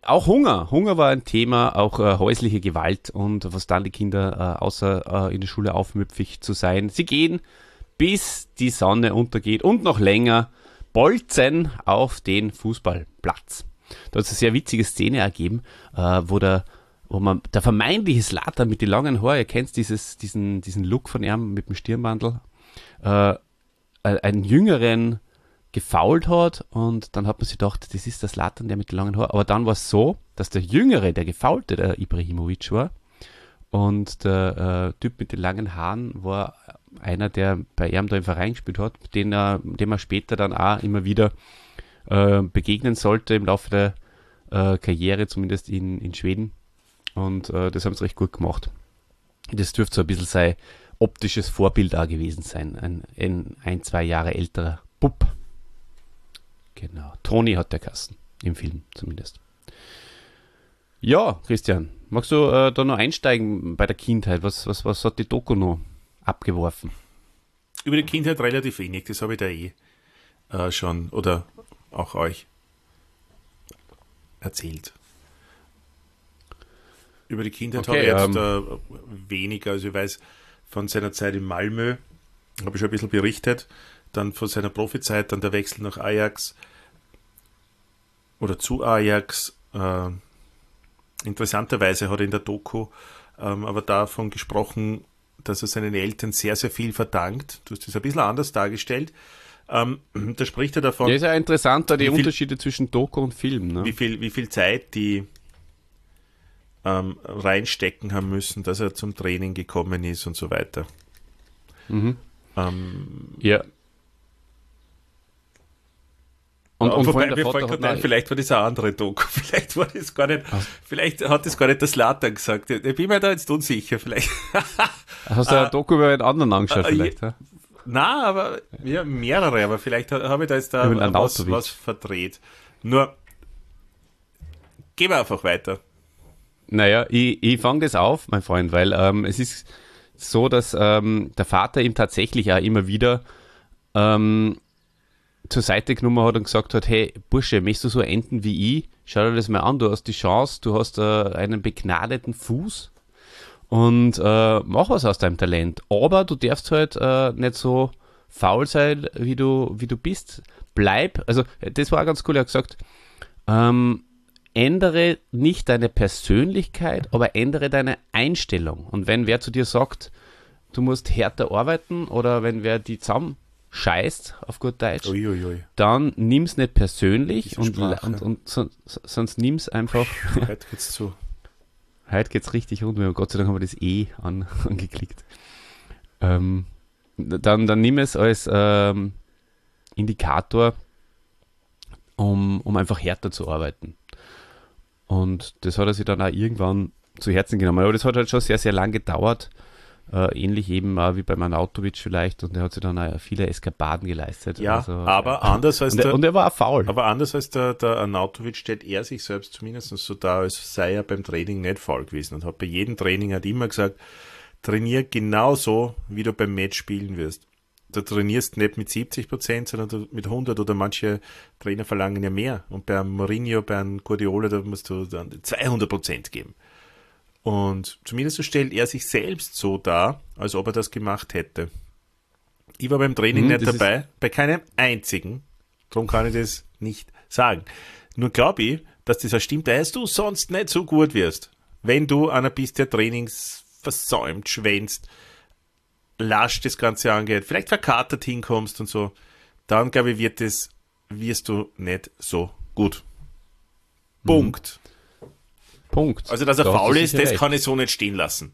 auch Hunger. Hunger war ein Thema, auch äh, häusliche Gewalt und was dann die Kinder äh, außer äh, in der Schule aufmüpfig zu sein. Sie gehen, bis die Sonne untergeht und noch länger bolzen auf den Fußballplatz. Da hat es eine sehr witzige Szene ergeben, äh, wo der wo man der vermeintliche Zlatan mit den langen Haaren, ihr kennt dieses, diesen, diesen Look von ihm mit dem Stirnbandel, äh, einen Jüngeren gefoult hat und dann hat man sich gedacht, das ist der Zlatan, der mit den langen Haaren. Aber dann war es so, dass der Jüngere, der Gefaulte, der Ibrahimovic war und der äh, Typ mit den langen Haaren war einer, der bei ihm da im Verein gespielt hat, den er, dem er später dann auch immer wieder äh, begegnen sollte im Laufe der äh, Karriere, zumindest in, in Schweden. Und äh, das haben sie recht gut gemacht. Das dürfte so ein bisschen sein optisches Vorbild auch gewesen sein. Ein, ein, ein zwei Jahre älterer Bub. Genau. Toni hat der Kassen. Im Film zumindest. Ja, Christian, magst du äh, da noch einsteigen bei der Kindheit? Was, was, was hat die Doku noch abgeworfen? Über die Kindheit relativ wenig. Das habe ich da eh äh, schon oder auch euch erzählt. Über die Kindheit okay, habe ich jetzt ähm, äh, weniger. Also ich weiß von seiner Zeit in Malmö, habe ich schon ein bisschen berichtet, dann von seiner Profizeit, dann der Wechsel nach Ajax oder zu Ajax. Äh, interessanterweise hat er in der Doku ähm, aber davon gesprochen, dass er seinen Eltern sehr, sehr viel verdankt. Du hast das ein bisschen anders dargestellt. Ähm, da spricht er davon... Ja, ist ja interessant, da die wie viel, Unterschiede zwischen Doku und Film. Ne? Wie viel, wie viel Zeit die ähm, reinstecken haben müssen, dass er zum Training gekommen ist und so weiter. Mhm. Ähm, ja. Und, und wobei, der mir Vater fällt hat grad ein, noch- vielleicht war das eine andere Doku, vielleicht war das gar nicht, Ah. vielleicht hat das gar nicht der Zlatan gesagt. Ich bin mir da jetzt unsicher, vielleicht. Hast du eine Doku über einen anderen angeschaut äh, vielleicht? Ja? Na, aber ja, mehrere, aber vielleicht ha- habe ich da jetzt da Über den was, Arnautovic. was verdreht. Nur, gehen wir einfach weiter. Naja, ich, ich fange das auf, mein Freund, weil ähm, es ist so, dass ähm, der Vater ihm tatsächlich auch immer wieder ähm, zur Seite genommen hat und gesagt hat, hey Bursche, möchtest du so enden wie ich? Schau dir das mal an, du hast die Chance, du hast äh, einen begnadeten Fuß und äh, mach was aus deinem Talent. Aber du darfst halt äh, nicht so faul sein, wie du, wie du bist. Bleib, also das war auch ganz cool, er hat gesagt, ähm, ändere nicht deine Persönlichkeit, aber ändere deine Einstellung. Und wenn wer zu dir sagt, du musst härter arbeiten oder wenn wer die zusammen scheißt, auf gut Deutsch, Uiuiui. dann nimm's nicht persönlich Diese und, Sprache. und, und so, so- sonst nimm's einfach. Heute geht's zu. Heute geht's richtig rund. Und Gott sei Dank haben wir das eh an, angeklickt. Ähm, dann, dann nimm es als ähm, Indikator, um, um einfach härter zu arbeiten. Und das hat er sich dann auch irgendwann zu Herzen genommen. Aber das hat halt schon sehr, sehr lang gedauert. Äh, ähnlich eben auch wie bei Manautovic vielleicht. Und er hat sich dann auch viele Eskapaden geleistet. Ja, Also, aber anders als und, er, der, und er war auch faul. aber anders als der, der Arnautovic stellt er sich selbst zumindest so dar, als sei er beim Training nicht faul gewesen und hat bei jedem Training hat immer gesagt, trainier genauso, wie du beim Match spielen wirst. Du trainierst nicht mit siebzig Prozent, sondern du mit hundert oder manche Trainer verlangen ja mehr. Und bei einem Mourinho, bei einem Guardiola, da musst du dann zweihundert Prozent geben. Und zumindest so stellt er sich selbst so dar, als ob er das gemacht hätte. Ich war beim Training Hm, nicht das ist- dabei, bei keinem einzigen. Darum kann ich das nicht sagen. Nur glaube ich, dass das auch stimmt, dass du sonst nicht so gut wirst. Wenn du einer bist, der Trainings versäumt, schwänzt, lasch das Ganze angeht, vielleicht verkatert hinkommst und so, dann glaube ich, wird das, wirst du nicht so gut. Punkt. Punkt. Also, dass er Da hast faul du ist, sicher das recht. kann ich so nicht stehen lassen.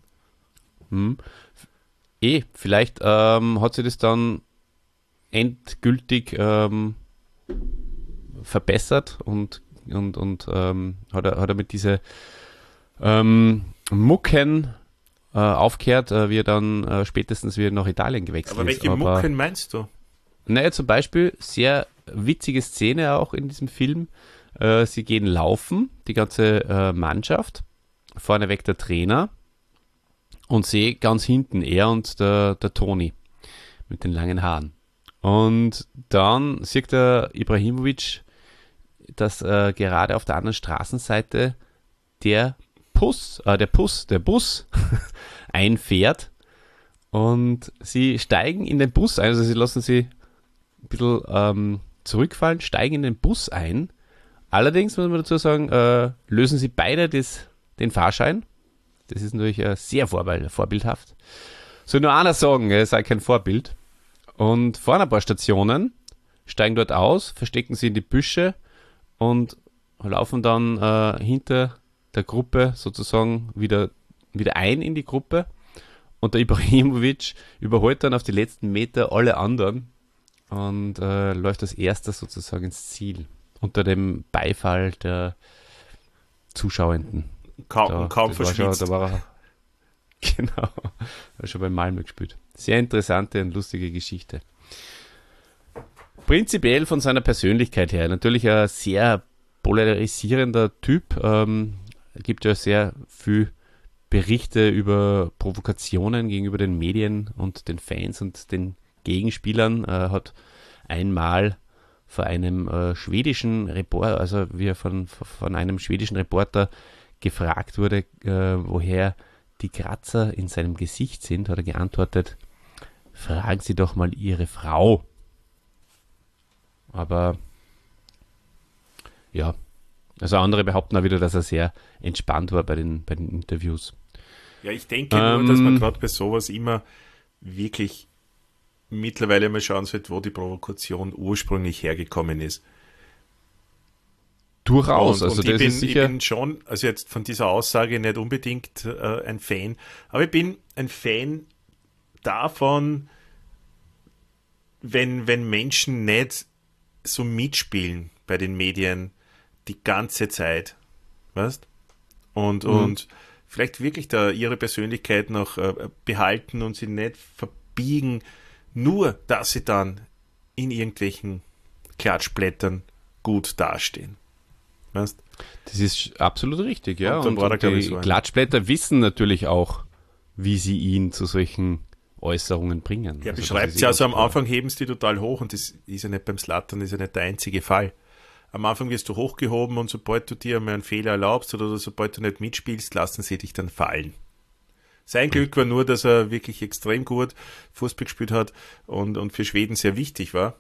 Eh, vielleicht ähm, hat sich das dann endgültig ähm, verbessert und, und, und ähm, hat, er, hat er mit diese ähm, Mucken äh, aufgehört, äh, wie er dann äh, spätestens wieder nach Italien gewechselt Aber ist. welche Mucken meinst du? Naja, zum Beispiel, sehr witzige Szene auch in diesem Film. Äh, sie gehen laufen, die ganze äh, Mannschaft, vorneweg der Trainer und sehe ganz hinten er und der, der Toni mit den langen Haaren. Und dann sieht der Ibrahimovic dass äh, gerade auf der anderen Straßenseite der Bus, äh, der Bus, der Bus einfährt und sie steigen in den Bus ein, also sie lassen sie ein bisschen ähm, zurückfallen, steigen in den Bus ein. Allerdings muss man dazu sagen, äh, lösen sie beide das, den Fahrschein. Das ist natürlich äh, sehr vorbild, vorbildhaft. Soll nur einer sagen, er sei kein Vorbild. Und fahren ein paar Stationen, steigen dort aus, verstecken sie in die Büsche und laufen dann äh, hinter der Gruppe sozusagen wieder, wieder ein in die Gruppe. Und der Ibrahimovic überholt dann auf die letzten Meter alle anderen und äh, läuft als erster sozusagen ins Ziel. Unter dem Beifall der Zuschauenden. Kaum, da, kaum das war verschwitzt. schon, da war er, genau, war schon bei Malmö gespielt. Sehr interessante und lustige Geschichte. Prinzipiell von seiner Persönlichkeit her, natürlich ein sehr polarisierender Typ. Ähm, gibt ja sehr viel Berichte über Provokationen gegenüber den Medien und den Fans und den Gegenspielern. Er hat einmal vor einem äh, schwedischen Reporter, also wie er von, von einem schwedischen Reporter gefragt wurde, äh, woher die Kratzer in seinem Gesicht sind, hat er geantwortet, fragen Sie doch mal Ihre Frau. Aber ja, also andere behaupten auch wieder, dass er sehr entspannt war bei den, bei den Interviews. Ja, ich denke Ähm, nur, dass man gerade bei sowas immer wirklich mittlerweile mal schauen sollte, wo die Provokation ursprünglich hergekommen ist. Durchaus, und, also und das ich, bin, ist sicher... ich bin schon, also jetzt von dieser Aussage nicht unbedingt äh, ein Fan, aber ich bin ein Fan davon, wenn, wenn Menschen nicht so mitspielen bei den Medien die ganze Zeit, weißt? Und, Mhm. und vielleicht wirklich da ihre Persönlichkeit noch äh, behalten und sie nicht verbiegen, nur dass sie dann in irgendwelchen Klatschblättern gut dastehen. Weißt? Das ist absolut richtig, ja. Und dann Und, war er, und glaub die ich, so ein- Klatschblätter wissen natürlich auch, wie sie ihn zu solchen Äußerungen bringen. Ja, Also beschreibt das ist sie eh also ganz am klar. Anfang heben sie die total hoch und das ist ja nicht beim Slattern, das ist ja nicht der einzige Fall. Am Anfang wirst du hochgehoben und sobald du dir einmal einen Fehler erlaubst oder sobald du nicht mitspielst, lassen sie dich dann fallen. Sein Glück war nur, dass er wirklich extrem gut Fußball gespielt hat und, und für Schweden sehr wichtig war.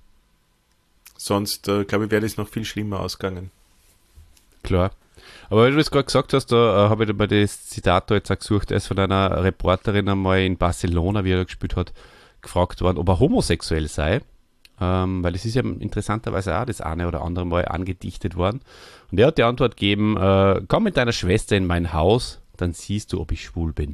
Sonst, äh, glaube ich, wäre das noch viel schlimmer ausgegangen. Klar. Aber weil du das gerade gesagt hast, da äh, habe ich bei das Zitat da jetzt auch gesucht, er ist von einer Reporterin einmal in Barcelona, wie er da gespielt hat, gefragt worden, ob er homosexuell sei. Ähm, weil es ist ja interessanterweise auch das eine oder andere Mal angedichtet worden. Und er hat die Antwort gegeben, äh, komm mit deiner Schwester in mein Haus, dann siehst du, ob ich schwul bin.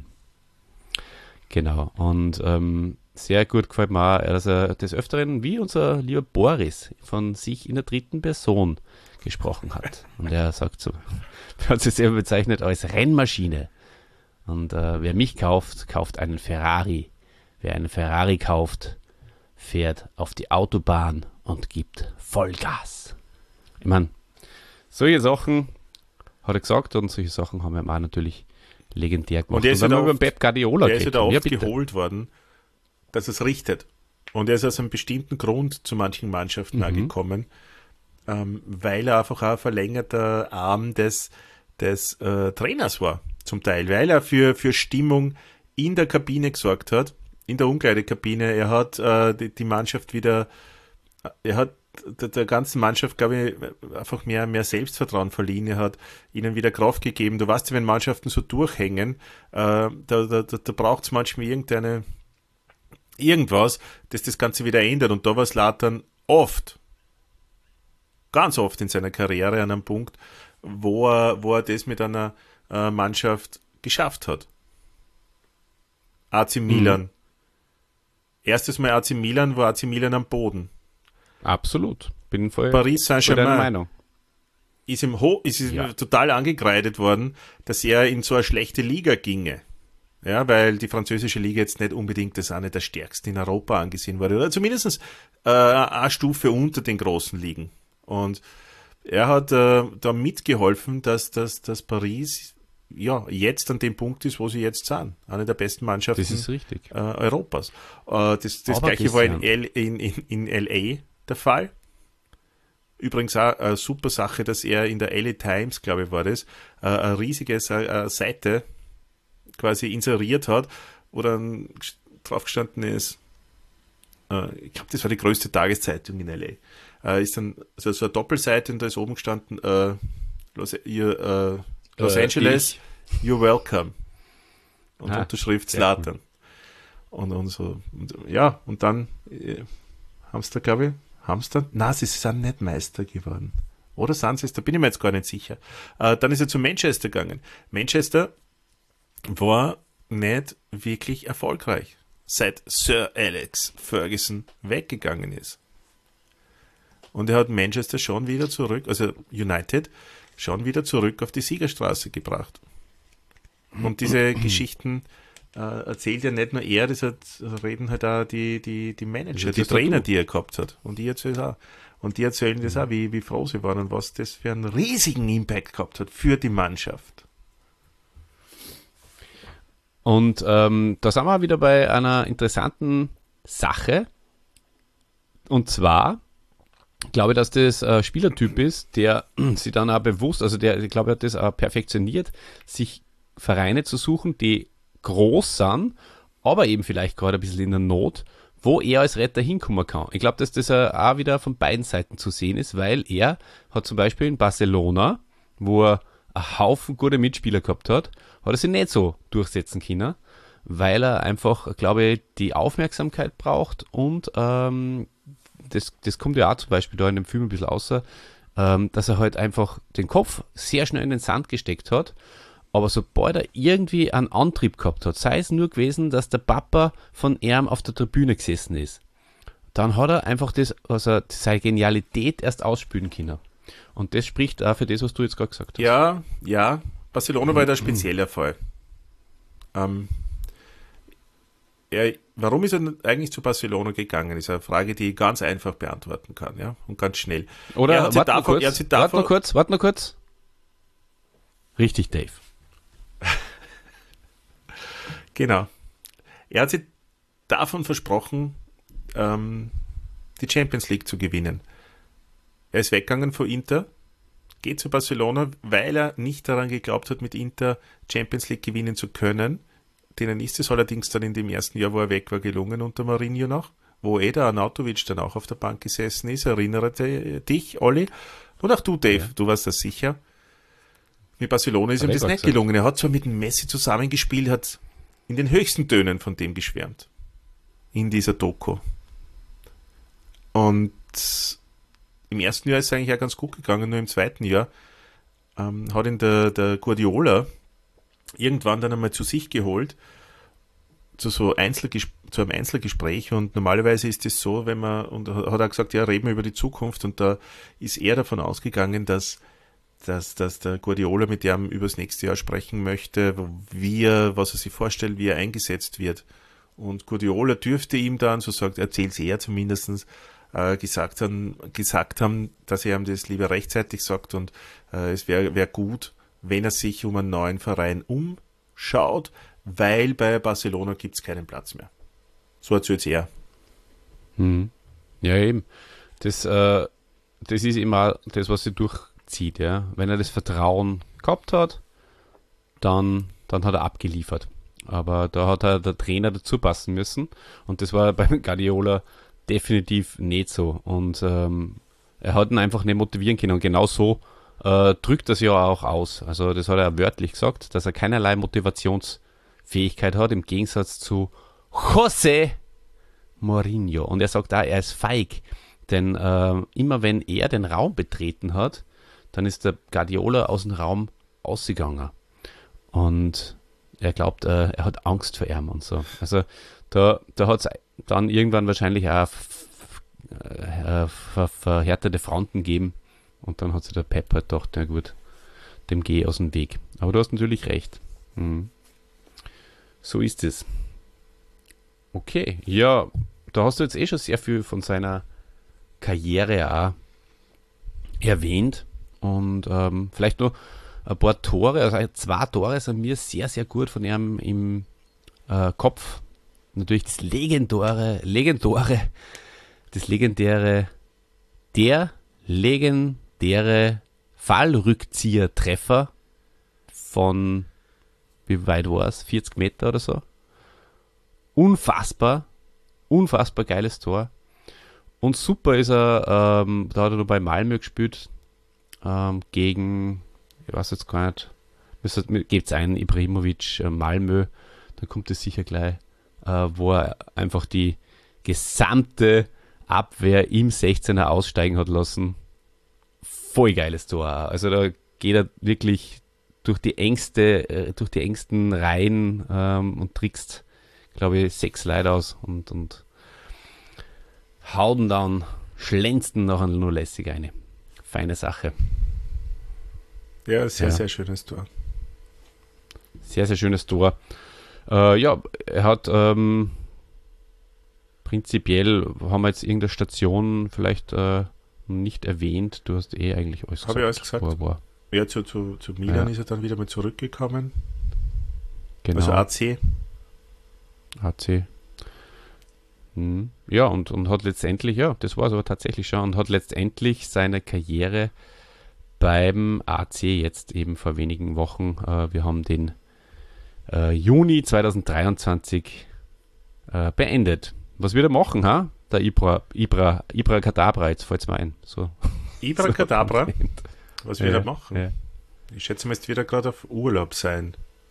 Genau. Und ähm, sehr gut gefällt mir auch, dass er des Öfteren, wie unser lieber Boris, von sich in der dritten Person gesprochen hat. Und er sagt so, er hat sich selber bezeichnet als Rennmaschine. Und äh, wer mich kauft, kauft einen Ferrari. Wer einen Ferrari kauft, fährt auf die Autobahn und gibt Vollgas. Ich meine, solche Sachen hat er gesagt und solche Sachen haben wir ihm auch natürlich legendär gemacht. Und er ist dann ja haben da wir oft- über Pep Guardiola Der ist ja da geredet. oft Ja, bitte. geholt worden, dass es richtet. Und er ist aus einem bestimmten Grund zu manchen Mannschaften auch Mhm. gekommen, ähm, weil er einfach auch ein verlängerter Arm des, des äh, Trainers war, zum Teil, weil er für, für Stimmung in der Kabine gesorgt hat, in der Umkleidekabine. Er hat äh, die, die Mannschaft wieder, er hat der, der ganzen Mannschaft, glaube ich, einfach mehr, mehr Selbstvertrauen verliehen. Er hat ihnen wieder Kraft gegeben. Du weißt ja, wenn Mannschaften so durchhängen, äh, da, da, da, da braucht es manchmal irgendeine, irgendwas, das das Ganze wieder ändert. Und da war Zlatan oft, ganz oft in seiner Karriere an einem Punkt, wo er, wo er das mit einer äh, Mannschaft geschafft hat. A C Milan. Mhm. Erstes Mal A C Milan war A C Milan am Boden. Absolut. Bin voll, Paris voll deiner Saint-Germain Meinung. ist ihm, ho ist ihm Ja. total angekreidet worden, dass er in so eine schlechte Liga ginge. Ja, weil die französische Liga jetzt nicht unbedingt das eine der stärksten in Europa angesehen wurde. Oder zumindest äh, eine Stufe unter den großen Ligen. Und er hat äh, da mitgeholfen, dass, dass, dass Paris ja jetzt an dem Punkt ist, wo sie jetzt sind. Eine der besten Mannschaften Das ist richtig. äh, Europas. Äh, das das Aber gleiche war in, Christian. L, in, in, in L A der Fall. Übrigens auch eine super Sache, dass er in der L A Times, glaube ich, war das, äh, eine riesige äh, Seite quasi inseriert hat, wo dann drauf gestanden ist, äh, ich glaube, das war die größte Tageszeitung in L A. Äh, ist dann also so eine Doppelseite und da ist oben gestanden, äh, Los, ihr, äh, Los Äh, Angeles, ich. you're welcome. Und Ah, Unterschrift sehr Zlatan. Und, und so, und, ja, und dann äh, haben sie da, glaube ich, haben sie dann, na, sie sind nicht Meister geworden. Oder sind sie es? Da bin ich mir jetzt gar nicht sicher. Äh, dann ist er zu Manchester gegangen. Manchester war nicht wirklich erfolgreich, seit Sir Alex Ferguson weggegangen ist. Und er hat Manchester schon wieder zurück, also United, schon wieder zurück auf die Siegerstraße gebracht. Und diese Geschichten äh, erzählt ja nicht nur er, das hat, reden halt auch die, die, die Manager, die Trainer, die er gehabt hat. Und die erzählen auch. Und die erzählen das auch, wie, wie froh sie waren und was das für einen riesigen Impact gehabt hat für die Mannschaft. Und ähm, da sind wir wieder bei einer interessanten Sache. Und zwar glaube ich, dass das ein Spielertyp ist, der sich dann auch bewusst, also der, ich glaube, er hat das auch perfektioniert, sich Vereine zu suchen, die groß sind, aber eben vielleicht gerade ein bisschen in der Not, wo er als Retter hinkommen kann. Ich glaube, dass das auch wieder von beiden Seiten zu sehen ist, weil er hat zum Beispiel in Barcelona, wo er einen Haufen gute Mitspieler gehabt hat, hat er sich nicht so durchsetzen können, weil er einfach, glaube ich, die Aufmerksamkeit braucht und ähm, das, das kommt ja auch zum Beispiel da in dem Film ein bisschen außer, ähm, dass er halt einfach den Kopf sehr schnell in den Sand gesteckt hat, aber sobald er irgendwie einen Antrieb gehabt hat, sei es nur gewesen, dass der Papa von ihm auf der Tribüne gesessen ist, dann hat er einfach das, also seine Genialität erst ausspülen können. Und das spricht auch für das, was du jetzt gerade gesagt hast. Ja, ja. Barcelona war ja der spezieller Fall. Ähm, er, warum ist er eigentlich zu Barcelona gegangen? Ist eine Frage, die ich ganz einfach beantworten kann, ja, und ganz schnell. Oder warte noch kurz, er hat sich warte davon, noch kurz, warte noch kurz. Richtig, Dave. Genau. Er hat sich davon versprochen, ähm, die Champions League zu gewinnen. Er ist weggegangen von Inter, geht zu Barcelona, weil er nicht daran geglaubt hat, mit Inter Champions League gewinnen zu können. Denen ist es allerdings dann in dem ersten Jahr, wo er weg war, gelungen unter Mourinho noch, wo eh der Arnautovic dann auch auf der Bank gesessen ist. Erinnere dich, Olli, und auch du, Dave, ja. Du warst das sicher. Mit Barcelona ist ihm das nicht gelungen. Er hat zwar mit dem Messi zusammengespielt, hat in den höchsten Tönen von dem geschwärmt. In dieser Doku. Und im ersten Jahr ist es eigentlich auch ganz gut gegangen, nur im zweiten Jahr ähm, hat ihn der, der Guardiola irgendwann dann einmal zu sich geholt, zu so Einzelges- zu einem Einzelgespräch, und normalerweise ist es so, wenn man, und hat er gesagt, ja, reden wir über die Zukunft, und da ist er davon ausgegangen, dass Dass, dass der Guardiola mit ihm über das nächste Jahr sprechen möchte, wie er, was er sich vorstellt, wie er eingesetzt wird. Und Guardiola dürfte ihm dann, so sagt, erzählt er zumindest, äh, gesagt, haben, gesagt haben, dass er ihm das lieber rechtzeitig sagt, und äh, es wäre wär gut, wenn er sich um einen neuen Verein umschaut, weil bei Barcelona gibt es keinen Platz mehr. So erzählt es er. Hm. Ja, eben. Das, äh, das ist immer das, was sie durchzieht. Ja? Wenn er das Vertrauen gehabt hat, dann, dann hat er abgeliefert. Aber da hat er der Trainer dazu passen müssen, und das war beim Guardiola definitiv nicht so. Und ähm, er hat ihn einfach nicht motivieren können, und genau so äh, drückt das ja auch aus. Also das hat er wörtlich gesagt, dass er keinerlei Motivationsfähigkeit hat, im Gegensatz zu José Mourinho. Und er sagt da, er ist feig, denn äh, immer wenn er den Raum betreten hat, dann ist der Guardiola aus dem Raum ausgegangen. Und er glaubt, äh, er hat Angst vor ihm und so. Also da, da hat es dann irgendwann wahrscheinlich auch f- äh, ver- verhärtete Fronten gegeben, und dann hat sich der Pep halt gedacht, na gut, dem gehe ich aus dem Weg. Aber du hast natürlich recht. Mhm. So ist es. Okay, ja, da hast du jetzt eh schon sehr viel von seiner Karriere auch erwähnt, und ähm, vielleicht nur ein paar Tore, also zwei Tore sind mir sehr, sehr gut von ihm im äh, Kopf. Natürlich das legendäre, legendäre, das legendäre, der legendäre Fallrückzieher-Treffer von, wie weit war es, vierzig Meter oder so. Unfassbar, unfassbar geiles Tor. Und super ist er, ähm, da hat er noch bei Malmö gespielt, ähm, gegen, ich weiß jetzt gar nicht, gebt es ein, Ibrahimovic, äh, Malmö, dann kommt es sicher gleich, äh, wo er einfach die gesamte Abwehr im sechzehner aussteigen hat lassen. Voll geiles Tor. Also da geht er wirklich durch die engste, äh, durch die engsten Reihen ähm, und trickst, glaube ich, sechs Leute aus und, und hauen dann, schlänzten nachher nur lässig eine. Feine Sache. Ja, sehr, ja. sehr schönes Tor. Sehr, sehr schönes Tor. Äh, ja, er hat ähm, prinzipiell, haben wir jetzt irgendeine Station vielleicht äh, nicht erwähnt. Du hast eh eigentlich alles Habe ich alles gesagt? Wo er war. Ja, zu, zu, zu Milan Ja. ist er dann wieder mal zurückgekommen. Genau. Also A C. A C. Hm. Ja, und, und hat letztendlich, ja, das war es aber tatsächlich schon, und hat letztendlich seine Karriere beim A C jetzt eben vor wenigen Wochen, äh, wir haben den äh, Juni zweitausenddreiundzwanzig äh, beendet. Was wird er machen, ha? Der Ibra, Ibra, Ibra Kadabra, jetzt fällt es mir ein. So. Ibra Kadabra? Was wird Ja, er machen? ja. Ich schätze, er müsste wieder gerade auf Urlaub sein.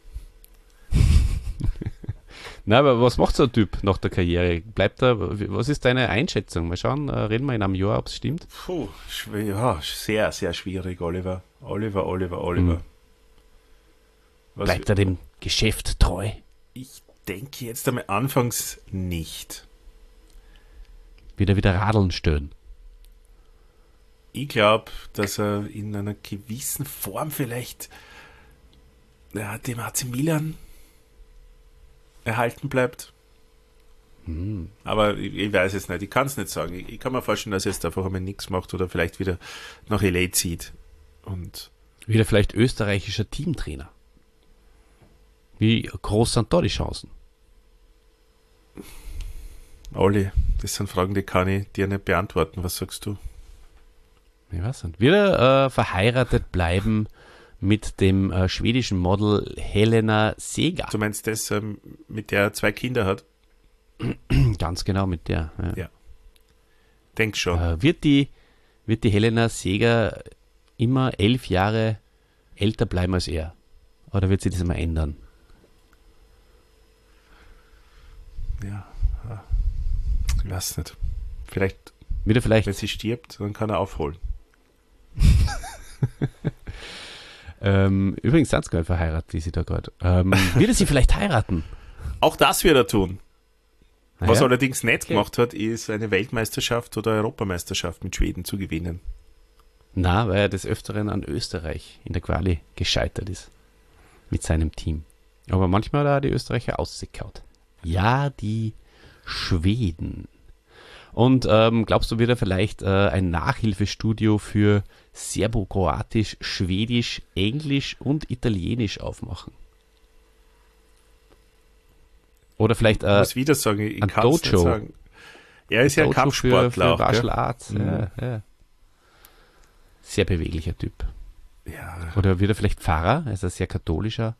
Na, aber was macht so ein Typ nach der Karriere? Bleibt er, was ist deine Einschätzung? Mal schauen, äh, reden wir in einem Jahr, ob es stimmt. Puh, schwer, ja, sehr, sehr schwierig, Oliver. Oliver, Oliver, Oliver. Hm. Was, Bleibt er dem Geschäft treu? Ich denke jetzt einmal anfangs nicht. Wieder wieder Radeln stören. Ich glaube, dass er in einer gewissen Form vielleicht ja, dem A C Milan erhalten bleibt. Hm. Aber ich, ich weiß es nicht, ich kann es nicht sagen. Ich, ich kann mir vorstellen, dass er jetzt einfach einmal nichts macht oder vielleicht wieder nach L A zieht. Und Wieder vielleicht österreichischer Teamtrainer. Wie groß sind da die Chancen? Olli, das sind Fragen, die kann ich dir nicht beantworten. Was sagst du? Ich weiß nicht. Wird er äh, verheiratet bleiben mit dem äh, schwedischen Model Helena Seger? Du meinst das, ähm, mit der er zwei Kinder hat? Ganz genau mit der. Ja. Ja. Denk schon. Äh, wird, die, wird die Helena Seger immer elf Jahre älter bleiben als er? Oder wird sie das mal ändern? Ja, ja. Ich weiß nicht. Vielleicht, Wird er vielleicht wenn sie stirbt, dann kann er aufholen. ähm, übrigens sind sie gar nicht verheiratet, die sie da gerade. Ähm, wird er sie vielleicht heiraten? Auch das wird er tun. Ah, Was ja? er allerdings nicht Okay. gemacht hat, ist eine Weltmeisterschaft oder Europameisterschaft mit Schweden zu gewinnen. Na, weil er des Öfteren an Österreich in der Quali gescheitert ist. Mit seinem Team. Aber manchmal hat er die Österreicher ausgekaut. Ja, die Schweden. Und ähm, glaubst du, wird er vielleicht äh, ein Nachhilfestudio für Serbo-Kroatisch, Schwedisch, Englisch und Italienisch aufmachen? Oder vielleicht Ich äh, muss wieder sagen, ich ein kann es nicht Dojo. sagen. Er ist ja ein Dojo Kampfsportler für, für auch, Martial gell? Arts. Mhm. Ja, ja. Sehr beweglicher Typ. Ja, Oder wird er vielleicht Pfarrer? Er ist ein sehr katholischer.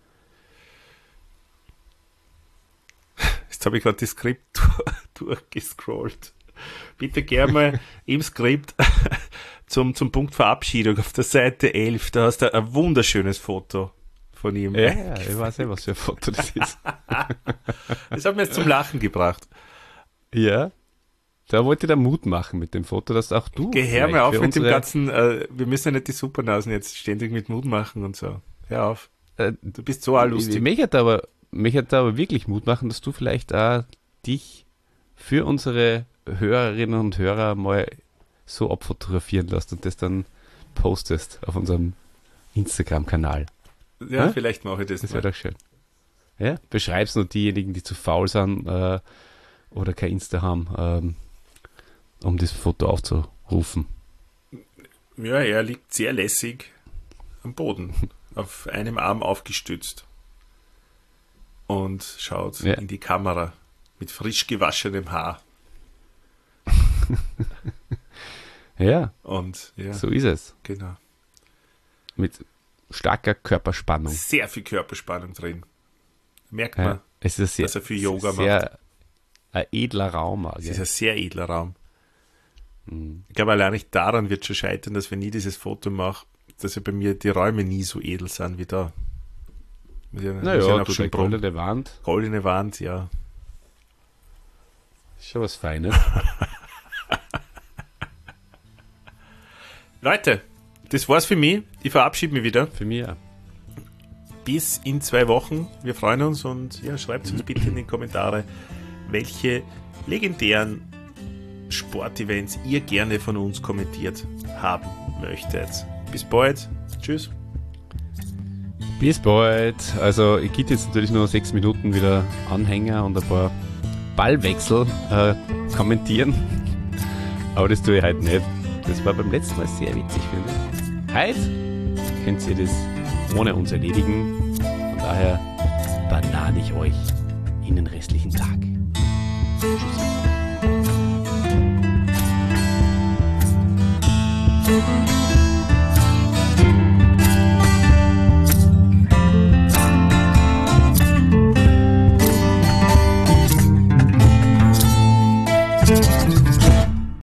jetzt habe ich gerade das Skript durchgescrollt. Bitte gerne mal im Skript zum, zum Punkt Verabschiedung auf der Seite elf. Da hast du ein wunderschönes Foto von ihm. Ja, ja, ich weiß nicht, was für ein Foto das ist. Das hat mir jetzt zum Lachen gebracht. Ja. Da wollte ich da Mut machen mit dem Foto, dass auch du. Geh her mal vielleicht auf für mit dem unsere- ganzen, äh, wir müssen ja nicht die Supernasen jetzt ständig mit Mut machen und so. Hör auf. Äh, Du bist so auch Ich, lustig. mich hat aber, mich hat aber wirklich Mut machen, dass du vielleicht auch dich für unsere Hörerinnen und Hörer mal so abfotografieren lässt und das dann postest auf unserem Instagram-Kanal. Ja, Hä? vielleicht mache ich das, Das mal. wäre doch schön. Ja? Beschreib's nur diejenigen, die zu faul sind äh, oder kein Insta haben, ähm, um das Foto aufzurufen. Ja, er liegt sehr lässig am Boden, auf einem Arm aufgestützt und schaut Ja. in die Kamera mit frisch gewaschenem Haar. Ja, Und ja, so ist es. genau. Mit starker Körperspannung. Sehr viel Körperspannung drin. Merkt Ja, man, es ist sehr, dass er viel Yoga sehr macht. ein edler Raum. auch, Es gell? ist ein sehr edler Raum. Mhm. Ich glaube, allein nicht daran wird schon scheitern, dass wenn ich dieses Foto mache, dass ja bei mir die Räume nie so edel sind wie da. Wir sind- wir sind Naja, auch du, schon die prompt. goldene Wand, Goldene Wand, ja. ist schon was Feines. Leute, das war's für mich. Ich verabschiede mich wieder. Für mich auch. Bis in zwei Wochen. Wir freuen uns und ja, schreibt uns bitte in die Kommentare, welche legendären Sportevents ihr gerne von uns kommentiert haben möchtet. Bis bald. Tschüss. Bis bald. Also, ich gebe jetzt natürlich nur sechs Minuten wieder Anhänger und ein paar Ballwechsel äh, kommentieren. Aber das tue ich heute nicht. Das war beim letzten Mal sehr witzig, finde ich. Heute könnt ihr das ohne uns erledigen. Von daher banane ich euch in den restlichen Tag. Tschüss.